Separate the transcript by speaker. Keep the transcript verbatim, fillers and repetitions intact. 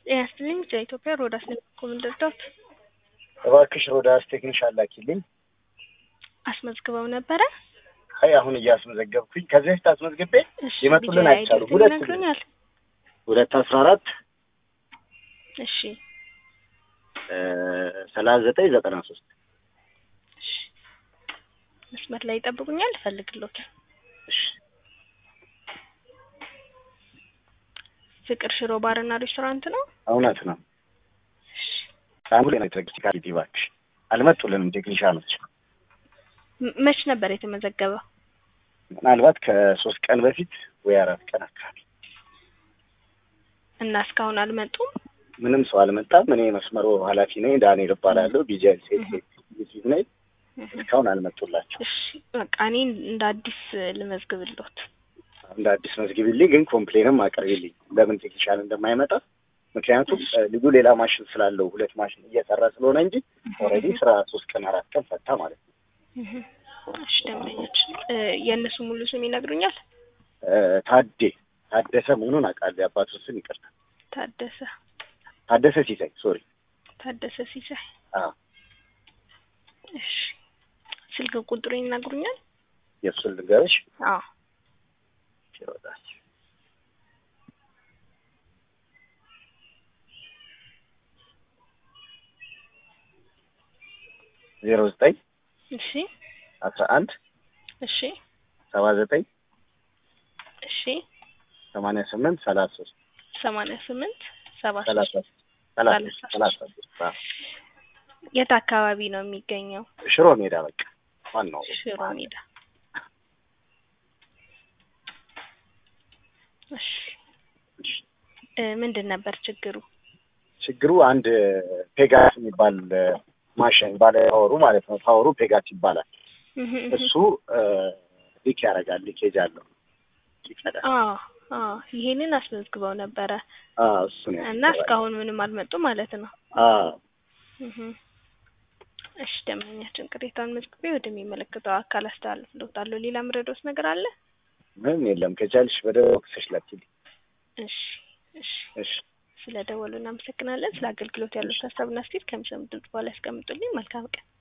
Speaker 1: ያስልኝ ኢትዮጵያ ሮዳስ ነው ኮምንደርዶት
Speaker 2: እባክሽ ሮዳስ ቴክኒሻል ላኪልኝ።
Speaker 1: አስመዝግበው ነበረ?
Speaker 2: አይ አሁን እያስመዘገብኩኝ ከዚህ በፊት አስመዝግቤ ይመጡልን አይቻሉ ሁለት
Speaker 1: ይነግሩኛል።
Speaker 2: ሁለት አስራ አራት
Speaker 1: እሺ
Speaker 2: ሰላሳ ዘጠኝ ዘጠና ሶስት
Speaker 1: እሺ መስመር ላይ ይጠብቁኛል ፈልግሎት።
Speaker 2: እሺ
Speaker 1: ፍቅር ሽሮ ባርና ሬስቶራንት ነው?
Speaker 2: እውነት ነው።
Speaker 1: እሺ
Speaker 2: ሳምቡል ነው ቴክኒካሊቲ እባክሽ አልመጡልንም ቴክኒሻኖች።
Speaker 1: መች ነበር የተመዘገበው?
Speaker 2: ምናልባት ከሶስት ቀን በፊት ወይ አራት ቀን አካባቢ።
Speaker 1: እና እስካሁን አልመጡም?
Speaker 2: ምንም ሰው አልመጣም። እኔ መስመሩ ኃላፊ ነኝ ዳንኤል እባላለሁ። ቢጂአይ ሴት ነኝ። እስካሁን አልመጡላችሁ።
Speaker 1: እሺ በቃ እኔ እንደ አዲስ ልመዝግብልዎት።
Speaker 2: እንደ አዲስ መዝግቢልኝ፣ ግን ኮምፕሌንም አቅርቢልኝ ለምን ቴክኒሻን እንደማይመጣ። ምክንያቱም ልጁ ሌላ ማሽን ስላለው ሁለት ማሽን እየሰራ ስለሆነ እንጂ ኦልሬዲ ስራ ሶስት ቀን አራት ቀን ፈታ ማለት ነው።
Speaker 1: እሺ ደምረኞች የእነሱ ሙሉ ስም ይነግሩኛል?
Speaker 2: ታዴ ታደሰ መሆኑን አውቃለሁ። የአባቱ ስም ይቅርታ
Speaker 1: ታደሰ
Speaker 2: ታደሰ ሲሳይ ሶሪ
Speaker 1: ታደሰ ሲሳይ።
Speaker 2: አዎ
Speaker 1: እሺ ስልክ ቁጥሩን ይነግሩኛል?
Speaker 2: የሱ ልንገርሽ?
Speaker 1: አዎ
Speaker 2: ይወጣች ዜሮ ዘጠኝ
Speaker 1: እሺ
Speaker 2: አስራ አንድ
Speaker 1: እሺ
Speaker 2: ሰባ ዘጠኝ
Speaker 1: እሺ
Speaker 2: ሰማንያ ስምንት ሰላሳ ሶስት
Speaker 1: ሰማንያ ስምንት ሰባ
Speaker 2: ሰላሳ
Speaker 1: ሶስት
Speaker 2: ሰላሳ ሶስት
Speaker 1: የት አካባቢ ነው የሚገኘው?
Speaker 2: ሽሮ ሜዳ። በቃ ዋናው
Speaker 1: ሽሮ ሜዳ። እሺ ምንድን ነበር ችግሩ?
Speaker 2: ችግሩ አንድ ፔጋስ የሚባል ማሽን ባለ ታወሩ ማለት ነው። ታወሩ ፔጋስ ይባላል። እሱ ሊክ ያደርጋል። ሊኬጅ አለው።
Speaker 1: አዎ አዎ ይሄንን አስመዝግበው ነበረ።
Speaker 2: አዎ እሱ ነው።
Speaker 1: እና እስካሁን ምንም አልመጡ ማለት ነው።
Speaker 2: አዎ
Speaker 1: እሺ ደምኛችን ቅሬታውን መዝግቤ ወደሚመለከተው አካል አስተላልፍልዎታለሁ። ሌላ ምረዶስ ነገር አለ?
Speaker 2: ምንም የለም። ከቻልሽ በደረው ክሰሽ ላኪልኝ።
Speaker 1: እሺ እሺ
Speaker 2: እሺ
Speaker 1: ስለደወሉ እናመሰግናለን። ስለ አገልግሎት ያለው ሀሳብና አስተያየት ከሚሰሙት ድምጽ በኋላ ያስቀምጡልኝ። መልካም ቀን።